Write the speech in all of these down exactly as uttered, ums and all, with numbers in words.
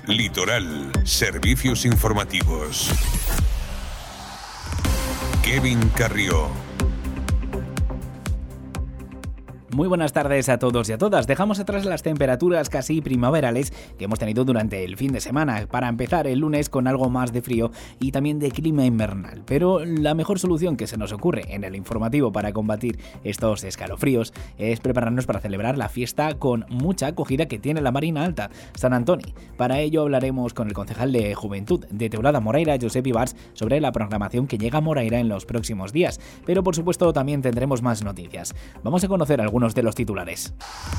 Litoral, servicios informativos. Kevin Carrió. Muy buenas tardes a todos y a todas. Dejamos atrás las temperaturas casi primaverales que hemos tenido durante el fin de semana para empezar el lunes con algo más de frío y también de clima invernal. Pero la mejor solución que se nos ocurre en el informativo para combatir estos escalofríos es prepararnos para celebrar la fiesta con mucha acogida que tiene la Marina Alta, Sant Antoni. Para ello hablaremos con el concejal de Juventud de Teulada Moraira, Josep Ibars, sobre la programación que llega a Moraira en los próximos días. Pero por supuesto también tendremos más noticias. Vamos a conocer algunos de los titulares.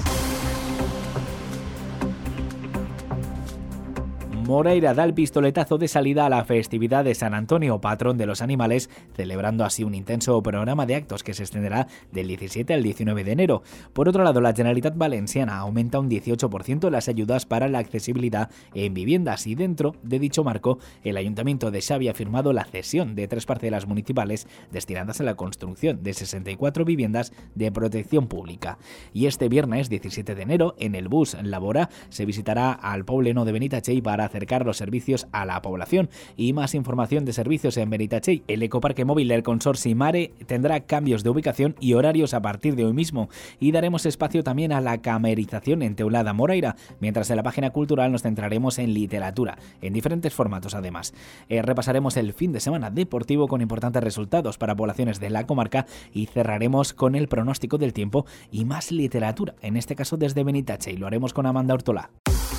Moraira da el pistoletazo de salida a la festividad de Sant Antonio, patrón de los animales, celebrando así un intenso programa de actos que se extenderá del diecisiete al diecinueve de enero. Por otro lado, la Generalitat Valenciana aumenta un dieciocho por ciento las ayudas para la accesibilidad en viviendas y dentro de dicho marco, el Ayuntamiento de Xavi ha firmado la cesión de tres parcelas municipales destinadas a la construcción de sesenta y cuatro viviendas de protección pública. Y este viernes diecisiete de enero, en el bus Labora, se visitará al Pobleno de Benitatxell para hacer acercar los servicios a la población. Y más información de servicios en Benitatxell. El ecoparque móvil del Consorci Mare tendrá cambios de ubicación y horarios a partir de hoy mismo. Y daremos espacio también a la camerización en Teulada Moraira, mientras en la página cultural nos centraremos en literatura, en diferentes formatos además. Eh, repasaremos el fin de semana deportivo con importantes resultados para poblaciones de la comarca y cerraremos con el pronóstico del tiempo y más literatura, en este caso desde Benitatxell. Lo haremos con Amanda Ortola.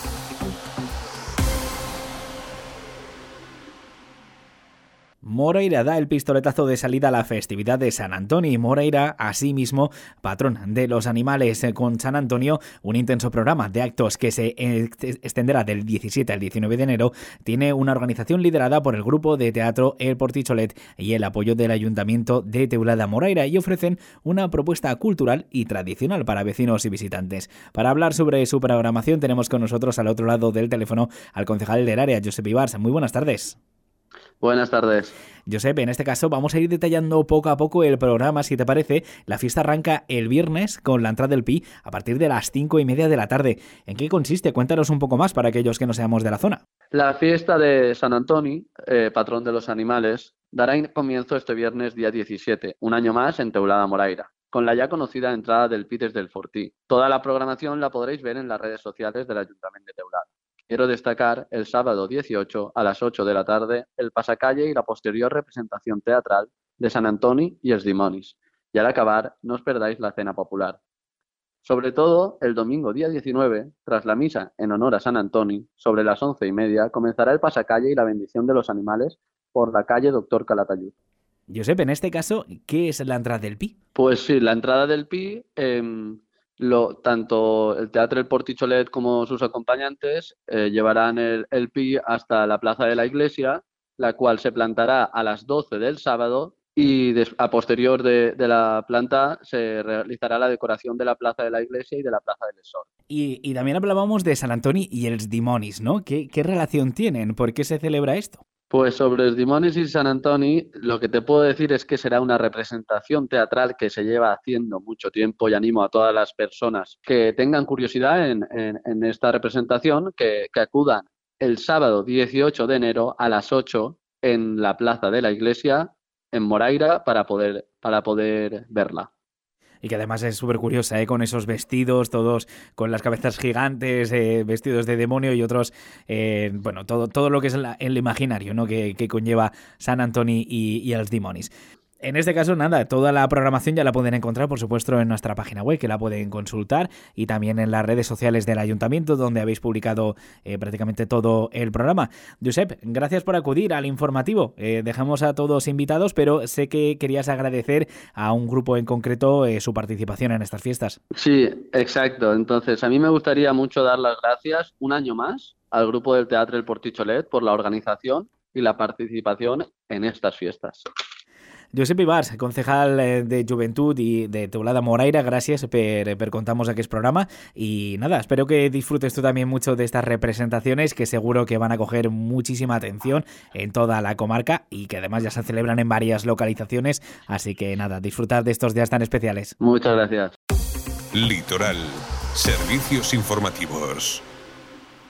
Moraira da el pistoletazo de salida a la festividad de Sant Antoni. Moraira, asimismo, patrón de los animales con Sant Antonio, un intenso programa de actos que se extenderá del diecisiete al diecinueve de enero, tiene una organización liderada por el grupo de teatro El Porticholet y el apoyo del Ayuntamiento de Teulada Moraira, y ofrecen una propuesta cultural y tradicional para vecinos y visitantes. Para hablar sobre su programación tenemos con nosotros al otro lado del teléfono al concejal del área, Josep Ibars. Muy buenas tardes. Buenas tardes. Josep, en este caso vamos a ir detallando poco a poco el programa, si te parece. La fiesta arranca el viernes con la entrada del Pi a partir de las cinco y media de la tarde. ¿En qué consiste? Cuéntanos un poco más para aquellos que no seamos de la zona. La fiesta de Sant Antoni, eh, patrón de los animales, dará comienzo este viernes día diecisiete, un año más en Teulada Moraira, con la ya conocida entrada del Pi desde el Fortí. Toda la programación la podréis ver en las redes sociales del Ayuntamiento de Teulada. Quiero destacar el sábado dieciocho a las ocho de la tarde el pasacalle y la posterior representación teatral de Sant Antoni y els Dimonis. Y al acabar, no os perdáis la cena popular. Sobre todo, el domingo día diecinueve, tras la misa en honor a Sant Antoni, sobre las once y media, comenzará el pasacalle y la bendición de los animales por la calle Doctor Calatayud. Josep, en este caso, ¿qué es la entrada del Pi? Pues sí, la entrada del Pi... Eh, Lo, tanto el Teatro El Porticholet como sus acompañantes eh, llevarán el, el Pi hasta la Plaza de la Iglesia, la cual se plantará a las doce del sábado y des, a posterior de, de la planta se realizará la decoración de la Plaza de la Iglesia y de la Plaza del Sol. Y, y también hablábamos de Sant Antoni y els Dimonis, ¿no? ¿Qué, qué relación tienen? ¿Por qué se celebra esto? Pues sobre los Dimonis y Sant Antoni, lo que te puedo decir es que será una representación teatral que se lleva haciendo mucho tiempo, y animo a todas las personas que tengan curiosidad en, en, en esta representación que, que acudan el sábado dieciocho de enero a las ocho en la Plaza de la Iglesia en Moraira para poder, para poder verla. Y que además es súper curiosa, ¿eh? Con esos vestidos, todos con las cabezas gigantes, eh, vestidos de demonio y otros, eh, bueno, todo, todo lo que es la, el imaginario, ¿no? que, que conlleva Sant Antoni y, y els Dimonis. En este caso, nada, toda la programación ya la pueden encontrar, por supuesto, en nuestra página web, que la pueden consultar, y también en las redes sociales del Ayuntamiento, donde habéis publicado eh, prácticamente todo el programa. Josep, gracias por acudir al informativo. Eh, dejamos a todos invitados, pero sé que querías agradecer a un grupo en concreto eh, su participación en estas fiestas. Sí, exacto. Entonces, a mí me gustaría mucho dar las gracias un año más al grupo del Teatro El Porticholet por la organización y la participación en estas fiestas. Josep Ibars, concejal de Juventud i de Teulada Moraira, gràcies per, per contarnos aquest programa y nada, espero que disfrutes tú también mucho de estas representaciones que seguro que van a coger muchísima atención en toda la comarca y que además ya se celebran en varias localizaciones, así que nada, disfrutar de estos días tan especiales. Muchas gracias. Litoral, servicios informativos.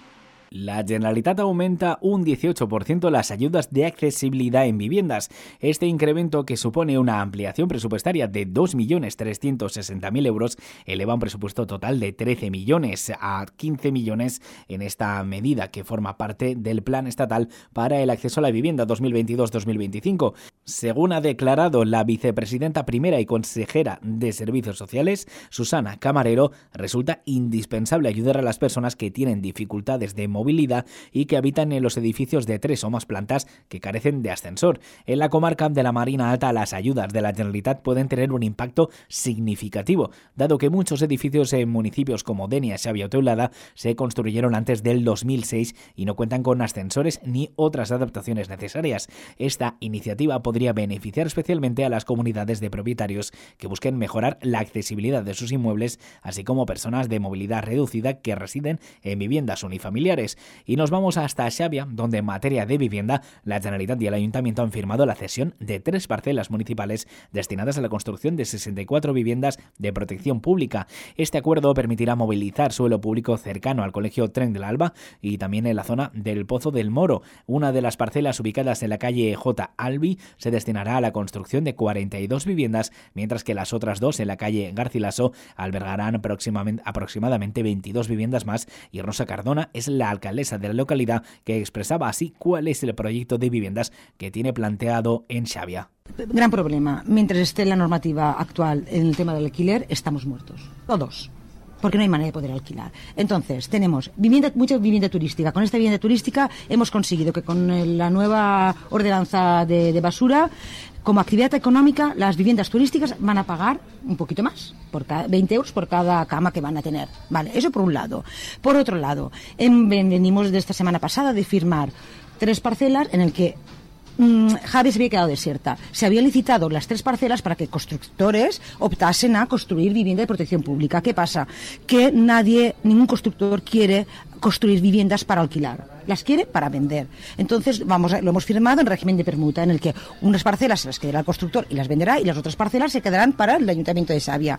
La Generalitat aumenta un dieciocho por ciento las ayudas de accesibilidad en viviendas. Este incremento, que supone una ampliación presupuestaria de dos millones trescientos sesenta mil euros, eleva un presupuesto total de trece millones a quince millones en esta medida, que forma parte del Plan Estatal para el Acceso a la Vivienda dos mil veintidós dos mil veinticinco. Según ha declarado la vicepresidenta primera y consejera de Servicios Sociales, Susana Camarero, resulta indispensable ayudar a las personas que tienen dificultades de movilidad movilidad y que habitan en los edificios de tres o más plantas que carecen de ascensor. En la comarca de la Marina Alta, las ayudas de la Generalitat pueden tener un impacto significativo, dado que muchos edificios en municipios como Denia, Xàbia o Teulada se construyeron antes del dos mil seis y no cuentan con ascensores ni otras adaptaciones necesarias. Esta iniciativa podría beneficiar especialmente a las comunidades de propietarios que busquen mejorar la accesibilidad de sus inmuebles, así como personas de movilidad reducida que residen en viviendas unifamiliares. Y nos vamos hasta Xàbia, donde en materia de vivienda, la Generalitat y el Ayuntamiento han firmado la cesión de tres parcelas municipales destinadas a la construcción de sesenta y cuatro viviendas de protección pública. Este acuerdo permitirá movilizar suelo público cercano al Colegio Tren del Alba y también en la zona del Pozo del Moro. Una de las parcelas ubicadas en la calle J. Albi se destinará a la construcción de cuarenta y dos viviendas, mientras que las otras dos en la calle Garcilaso albergarán aproximadamente veintidós viviendas más, y Rosa Cardona es la alcaldesa de la localidad, que expresaba así cuál es el proyecto de viviendas que tiene planteado en Xàbia. Gran problema. Mientras esté la normativa actual en el tema del alquiler, estamos muertos. Todos. Porque no hay manera de poder alquilar. Entonces, tenemos vivienda, mucha vivienda turística. Con esta vivienda turística hemos conseguido que con la nueva ordenanza de, de basura, como actividad económica, las viviendas turísticas van a pagar un poquito más, por cada, veinte euros por cada cama que van a tener. Vale, eso por un lado. Por otro lado, en, venimos de esta semana pasada de firmar tres parcelas en el que Javi se había quedado desierta. Se habían licitado las tres parcelas para que constructores optasen a construir vivienda de protección pública. ¿Qué pasa? Que nadie, ningún constructor quiere construir viviendas para alquilar. Las quiere para vender. Entonces, vamos a, lo hemos firmado en régimen de permuta, en el que unas parcelas se las quedará el constructor y las venderá, y las otras parcelas se quedarán para el Ayuntamiento de Xàbia.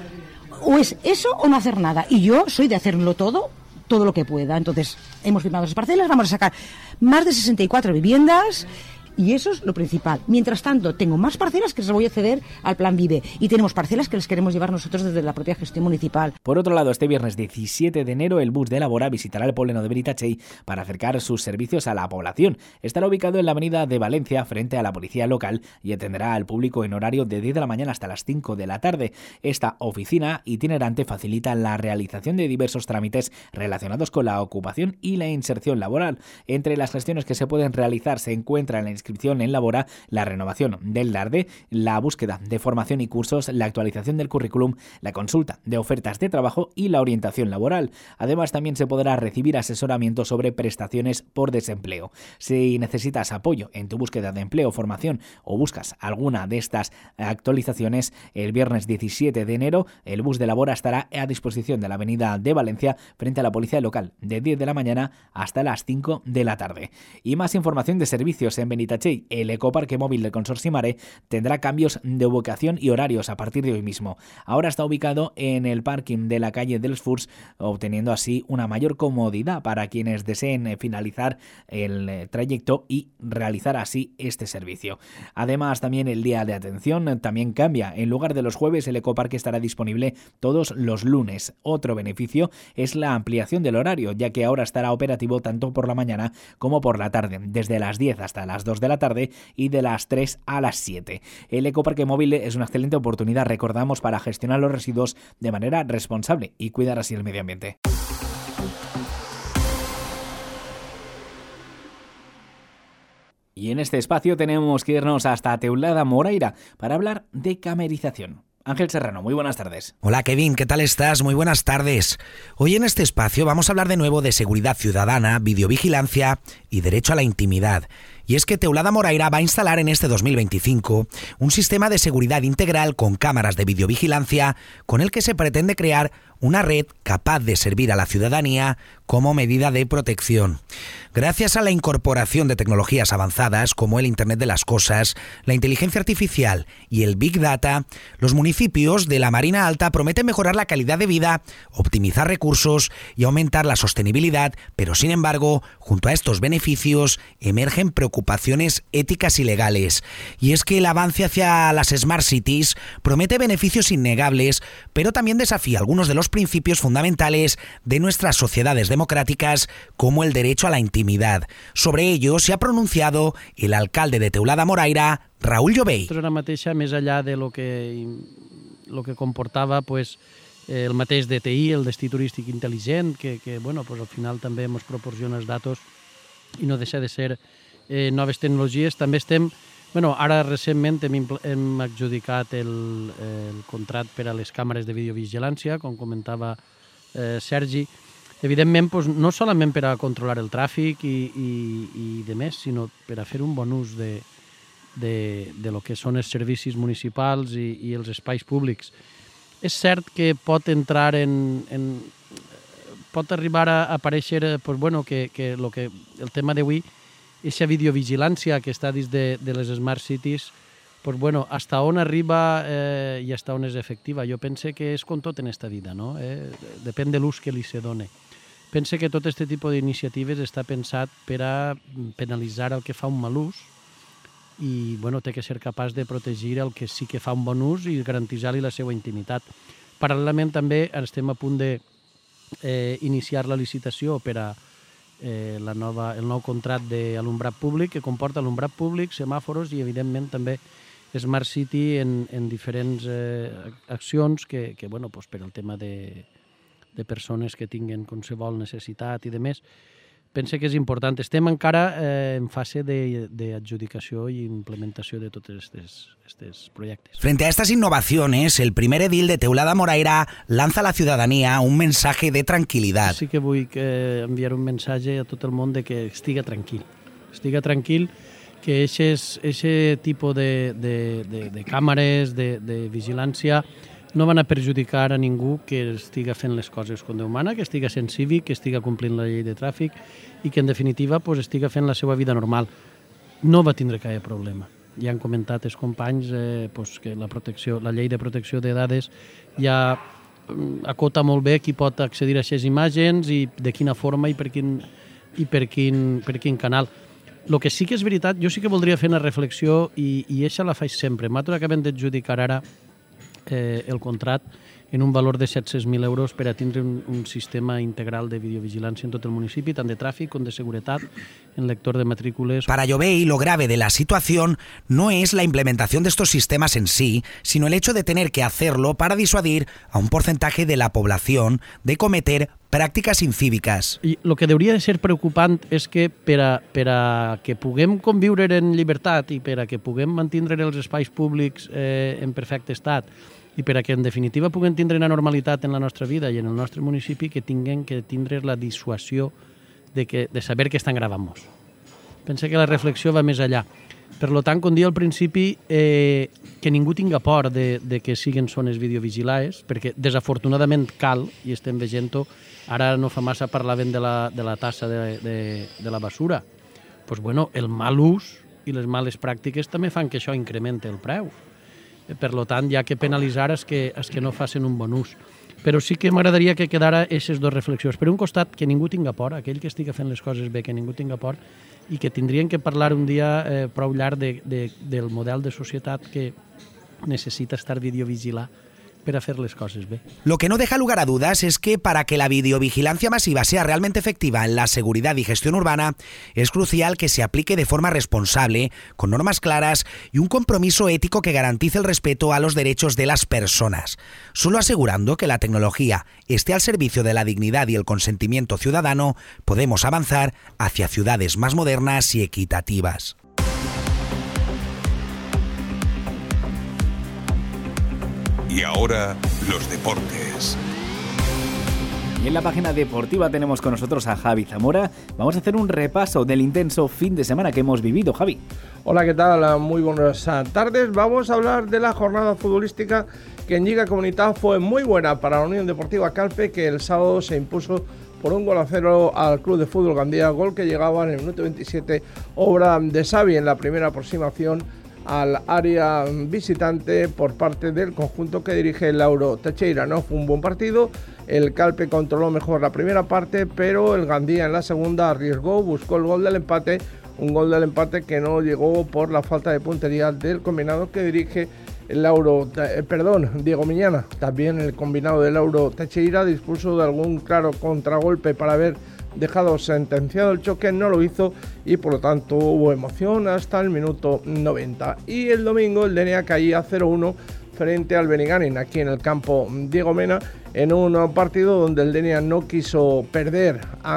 O es eso o no hacer nada. Y yo soy de hacerlo todo, todo lo que pueda. Entonces, hemos firmado esas parcelas, vamos a sacar más de sesenta y cuatro viviendas. Y eso es lo principal. Mientras tanto, tengo más parcelas que les voy a ceder al Plan Vive, y tenemos parcelas que les queremos llevar nosotros desde la propia gestión municipal. Por otro lado, este viernes diecisiete de enero, el bus de Labora visitará el Pobleno de Benitatxell para acercar sus servicios a la población. Estará ubicado en la avenida de Valencia, frente a la policía local, y atenderá al público en horario de diez de la mañana hasta las cinco de la tarde. Esta oficina itinerante facilita la realización de diversos trámites relacionados con la ocupación y la inserción laboral. Entre las gestiones que se pueden realizar se encuentran la inscripción en Labora, la renovación del DARDE, la búsqueda de formación y cursos, la actualización del currículum, la consulta de ofertas de trabajo y la orientación laboral. Además, también se podrá recibir asesoramiento sobre prestaciones por desempleo. Si necesitas apoyo en tu búsqueda de empleo, formación o buscas alguna de estas actualizaciones, el viernes diecisiete de enero el bus de Labora estará a disposición de la avenida de Valencia frente a la policía local de diez de la mañana hasta las cinco de la tarde. Y más información de servicios en Benitatxell. El ecoparque móvil del Consorci Mare tendrá cambios de ubicación y horarios a partir de hoy mismo. Ahora está ubicado en el parking de la calle dels Furs, obteniendo así una mayor comodidad para quienes deseen finalizar el trayecto y realizar así este servicio. Además, también el día de atención también cambia. En lugar de los jueves, el ecoparque estará disponible todos los lunes. Otro beneficio es la ampliación del horario, ya que ahora estará operativo tanto por la mañana como por la tarde, desde las diez hasta las dos de la tarde y de las tres a las siete. El ecoparque móvil es una excelente oportunidad, recordamos, para gestionar los residuos de manera responsable y cuidar así el medio ambiente. Y en este espacio tenemos que irnos hasta Teulada, Moraira, para hablar de camerización. Ángel Serrano, muy buenas tardes. Hola Kevin, ¿qué tal estás? Muy buenas tardes. Hoy en este espacio vamos a hablar de nuevo de seguridad ciudadana, videovigilancia y derecho a la intimidad. Y es que Teulada Moraira va a instalar en este dos mil veinticinco un sistema de seguridad integral con cámaras de videovigilancia con el que se pretende crear una red capaz de servir a la ciudadanía como medida de protección. Gracias a la incorporación de tecnologías avanzadas como el Internet de las Cosas, la inteligencia artificial y el Big Data, los municipios de la Marina Alta prometen mejorar la calidad de vida, optimizar recursos y aumentar la sostenibilidad, pero sin embargo, junto a estos beneficios emergen preocupaciones éticas y legales. Y es que el avance hacia las Smart Cities promete beneficios innegables, pero también desafía algunos de los principios fundamentales de nuestras sociedades democráticas, como el derecho a la intimidad. Sobre ello se ha pronunciado el alcalde de Teulada Moraira, Raúl Jovell. Ara mateixa, més enllà de lo que, lo que comportava pues, el mateix D T I, el destí turístic intel·ligent, que, que bueno, pues, al final també ens proporciona els datos i no deixa de ser eh, noves tecnologies. També estem, bueno, ara recentment hem, hem adjudicat el, el contracte per a les càmeres de videovigilància, com comentava eh, Sergi. Evidentment, doncs, no solament per a controlar el tràfic i, i, i de més, sinó per a fer un bon ús de, de, de lo que són els servicis municipals i, i els espais públics. És cert que pot entrar en... en pot arribar a aparèixer pues, bueno, que, que, lo que el tema d'avui, aquesta videovigilància que està dins de, de les Smart Cities, pues, bueno, hasta on arriba eh, i hasta on és efectiva. Jo pense que és com tot en esta vida, no? Eh, depèn de l'ús que li se dona. Pense que tot aquest tipus d'iniciatives està pensat per a penalitzar el que fa un mal ús i bueno, té que ser capaç de protegir el que sí que fa un bon ús i garantir-li la seva intimitat. Paral·lelament també estem a punt de eh, iniciar la licitació per a eh, la nova, el nou contracte d'alumbrat públic, que comporta alumbrat públic, semàforos i evidentment també Smart City en, en diferents eh, accions que, que bueno, pues, per al tema de de persones que tinguen qualsevol necessitat i de més, pense que és important. Estem encara eh, en fase d'adjudicació i implementació de tots estos proyectos. Frente a estas innovaciones, el primer edil de Teulada Moraira lanza a la ciudadanía un mensaje de tranquilidad. Sí que vull que enviar un missatge a tot el món de que estiga tranquil. Estiga tranquil, que aquest tipus de, de, de, de càmeres, de, de vigilància, no van a perjudicar a ningú que estiga fent les coses com Déu mana, que estiga sent cívic, que estiga complint la llei de tràfic i que, en definitiva, pues, estiga fent la seva vida normal. No va tindre cap problema. Ja han comentat els companys eh, pues, que la, protecció, la llei de protecció de dades ja acota molt bé qui pot accedir a aquestes imatges i de quina forma i per quin, i per quin, per quin canal. El que sí que és veritat, jo sí que voldria fer una reflexió i, i això la faig sempre. Nosaltres acabem d'adjudicar ara Eh, el contracte en un valor de set-cents mil euros per a tindre un, un sistema integral de videovigilància en tot el municipi, tant de tràfic com de seguretat, en lector de matrícules. Para Jovell, lo grave de la situación no es la implementación de estos sistemas en sí, sino el hecho de tener que hacerlo para disuadir a un porcentaje de la población de cometer pràctiques incíviques. I el que hauria de ser preocupant és que per a, per a que puguem conviure en llibertat i per a que puguem mantindre els espais públics eh, en perfecte estat i per a que en definitiva puguem tindre una normalitat en la nostra vida i en el nostre municipi, que tinguem que tindre la dissuasió de, que, de saber que estan gravant-nos. Penso que la reflexió va més allà. Per tant, com dia al principi, eh, que ningú tinga por de, de que siguin zones videovigilades, perquè desafortunadament cal, i estem veient-ho, ara no fa massa parlaven de la, de la tassa de, de, de la basura. Doncs, pues, bueno, el mal ús i les males pràctiques també fan que això incrementi el preu. Per tant, hi ha que penalitzar els que, els que no facin un bon ús. Però sí que m'agradaria que quedara aquestes dues reflexions. Per un costat, que ningú tinga por, aquell que estigui fent les coses bé, que ningú tinga por, i que tindrien que parlar un dia eh, prou llarg de, de, del model de societat que necessita estar videovigilat para hacer las cosas bien. Lo que no deja lugar a dudas es que para que la videovigilancia masiva sea realmente efectiva en la seguridad y gestión urbana, es crucial que se aplique de forma responsable, con normas claras y un compromiso ético que garantice el respeto a los derechos de las personas. Solo asegurando que la tecnología esté al servicio de la dignidad y el consentimiento ciudadano, podemos avanzar hacia ciudades más modernas y equitativas. Y ahora, los deportes. Y en la página deportiva tenemos con nosotros a Javi Zamora. Vamos a hacer un repaso del intenso fin de semana que hemos vivido, Javi. Hola, ¿qué tal? Muy buenas tardes. Vamos a hablar de la jornada futbolística que en Lliga Comunitat fue muy buena para la Unión Deportiva Calpe, que el sábado se impuso por un gol a cero al Club de Fútbol Gandía, gol que llegaba en el minuto veintisiete, obra de Xavi en la primera aproximación al área visitante por parte del conjunto que dirige Lauro Teixeira. No fue un buen partido, el Calpe controló mejor la primera parte, pero el Gandía en la segunda arriesgó, buscó el gol del empate, un gol del empate que no llegó por la falta de puntería del combinado que dirige Lauro, eh, perdón, Diego Miñana. También el combinado de Lauro Teixeira dispuso de algún claro contragolpe para haber dejado sentenciado el choque, no lo hizo y por lo tanto hubo emoción hasta el minuto noventa. Y el domingo el D N A caía cero uno frente al Benigànim aquí en el campo Diego Mena, en un partido donde el D N A no quiso perder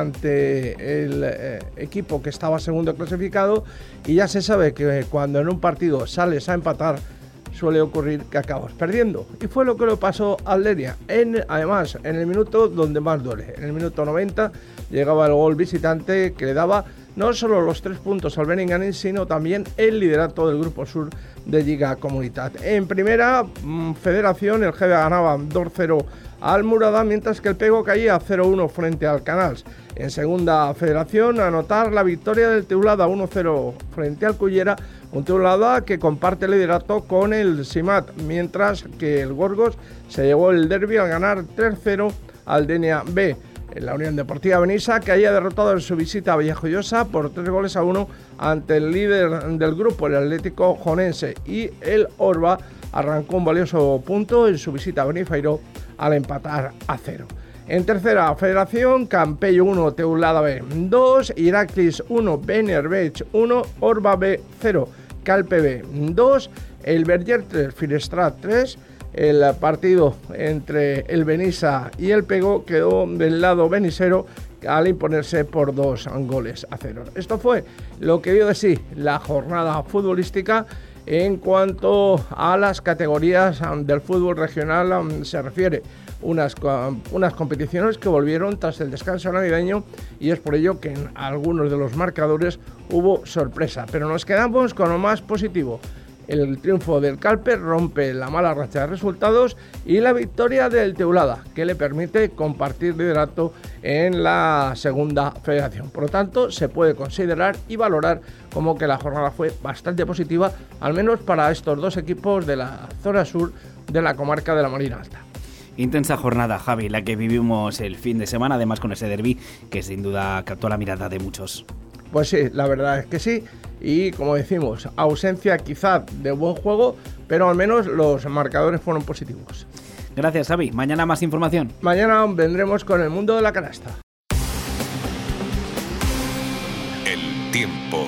ante el eh, equipo que estaba segundo clasificado, y ya se sabe que cuando en un partido sales a empatar suele ocurrir que acabas perdiendo, y fue lo que le pasó al D N A, en, además en el minuto donde más duele, en el minuto noventa llegaba el gol visitante que le daba no solo los tres puntos al Benigànim, sino también el liderato del Grupo Sur de Lliga Comunitat. En primera mmm, federación el G B ganaba dos cero al Murada, mientras que el Pego caía cero uno frente al Canals. En segunda federación, anotar la victoria del Teulada uno cero frente al Cullera, un Teulada que comparte el liderato con el Simat, mientras que el Gorgos se llevó el derbi al ganar tres cero al D N A B. En la Unión Deportiva Benissa, que haya derrotado en su visita a Villajoyosa por tres goles a uno ante el líder del grupo, el Atlético Jonense, y el Orba arrancó un valioso punto en su visita a Benifairó al empatar a cero. En tercera federación, Campello uno, Teulada B dos, Iraklis uno, Benerbech uno, Orba B cero, Calpe B dos, el Berger tres, Finestrat tres. El partido entre el Benissa y el Pego quedó del lado benisero al imponerse por dos goles a cero. Esto fue lo que dio de sí la jornada futbolística. En cuanto a las categorías del fútbol regional se refiere, unas, unas competiciones que volvieron tras el descanso navideño, y es por ello que en algunos de los marcadores hubo sorpresa, pero nos quedamos con lo más positivo. El triunfo del Calpe rompe la mala racha de resultados, y la victoria del Teulada, que le permite compartir liderato en la segunda federación. Por lo tanto, se puede considerar y valorar como que la jornada fue bastante positiva, al menos para estos dos equipos de la zona sur de la comarca de la Marina Alta. Intensa jornada, Javi, la que vivimos el fin de semana, además con ese derbi que sin duda captó la mirada de muchos. Pues sí, la verdad es que sí, y como decimos, ausencia quizá de buen juego, pero al menos los marcadores fueron positivos. Gracias, Xavi. Mañana más información. Mañana vendremos con el mundo de la canasta. El tiempo.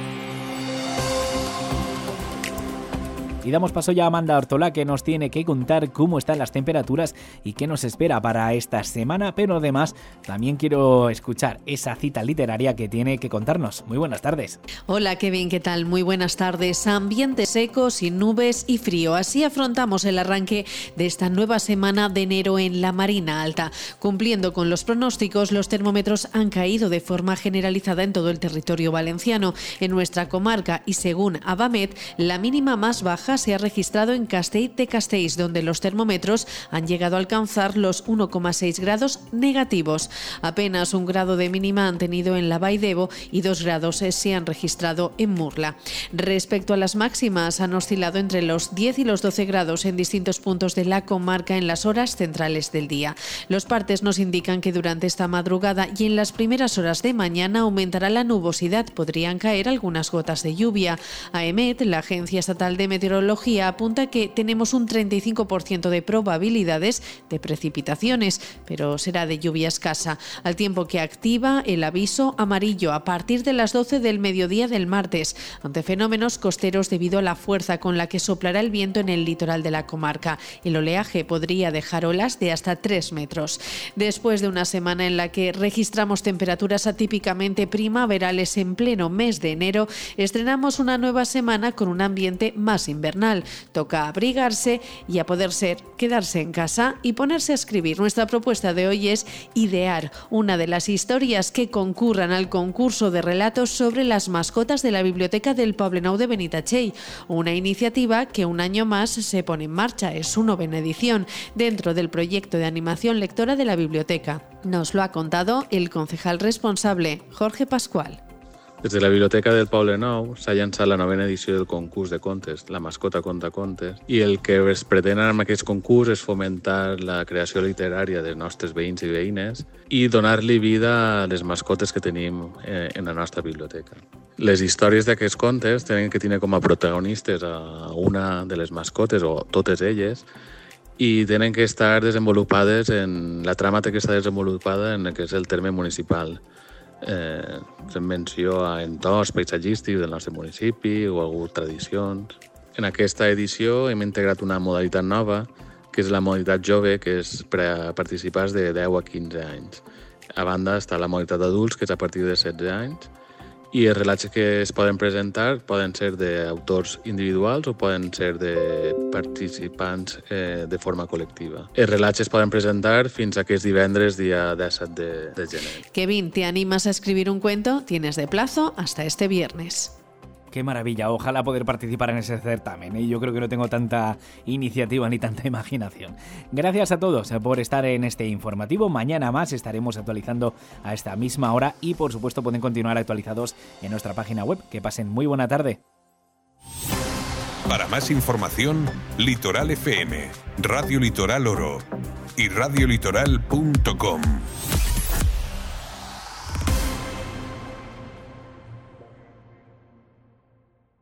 Y damos paso ya a Amanda Ortola, que nos tiene que contar cómo están las temperaturas y qué nos espera para esta semana, pero además también quiero escuchar esa cita literaria que tiene que contarnos. Muy buenas tardes. Hola Kevin, ¿qué tal? Muy buenas tardes. Ambiente seco, sin nubes y frío. Así afrontamos el arranque de esta nueva semana de enero en la Marina Alta. Cumpliendo con los pronósticos, los termómetros han caído de forma generalizada en todo el territorio valenciano. En nuestra comarca, y según Abamet, la mínima más baja se ha registrado en Castell de Castells, donde los termómetros han llegado a alcanzar los uno coma seis grados negativos. Apenas un grado de mínima han tenido en la Vall d'Ebo y dos grados se han registrado en Murla. Respecto a las máximas, han oscilado entre los diez y los doce grados en distintos puntos de la comarca en las horas centrales del día. Los partes nos indican que durante esta madrugada y en las primeras horas de mañana aumentará la nubosidad, podrían caer algunas gotas de lluvia. AEMET, la Agencia Estatal de Meteorología, apunta que tenemos un treinta y cinco por ciento de probabilidades de precipitaciones, pero será de lluvia escasa, al tiempo que activa el aviso amarillo a partir de las doce del mediodía del martes, ante fenómenos costeros debido a la fuerza con la que soplará el viento en el litoral de la comarca. El oleaje podría dejar olas de hasta tres metros. Después de una semana en la que registramos temperaturas atípicamente primaverales en pleno mes de enero, estrenamos una nueva semana con un ambiente más invernal. invernal. Toca abrigarse y, a poder ser, quedarse en casa y ponerse a escribir. Nuestra propuesta de hoy es idear una de las historias que concurran al concurso de relatos sobre las mascotas de la Biblioteca del Poblenou de Benitatxell, una iniciativa que un año más se pone en marcha. Es su novena edición dentro del proyecto de animación lectora de la biblioteca. Nos lo ha contado el concejal responsable, Jorge Pascual. Des de la Biblioteca del Poblenou s'ha llançat la novena edició del concurs de contes, La mascota conta contes, i el que es pretén amb aquest concurs és fomentar la creació literària dels nostres veïns i veïnes i donar-li vida a les mascotes que tenim en la nostra biblioteca. Les històries d'aquests contes tenen que tenir com a protagonistes a una de les mascotes o totes elles i tenen que estar desenvolupades en la trama que està desenvolupada en el que és el terme municipal. Eh, fem menció a entorns paisatgístics del nostre municipi o algunes tradicions. En aquesta edició hem integrat una modalitat nova, que és la modalitat jove, que és per a participants de deu a quinze anys. A banda està la modalitat d'adults, que és a partir de setze anys, i els relats que es poden presentar poden ser d'autors individuals o poden ser de participants eh, de forma col·lectiva. Els relats es poden presentar fins a aquest divendres, dia disset de, de gener. Kevin, ¿te animas a escribir un cuento? Tienes de plazo hasta este viernes. Qué maravilla, ojalá poder participar en ese certamen. ¿eh? Yo creo que no tengo tanta iniciativa ni tanta imaginación. Gracias a todos por estar en este informativo. Mañana más estaremos actualizando a esta misma hora y por supuesto pueden continuar actualizados en nuestra página web. Que pasen muy buena tarde. Para más información, Litoral F M, Radio Litoral Oro y radio litoral punto com.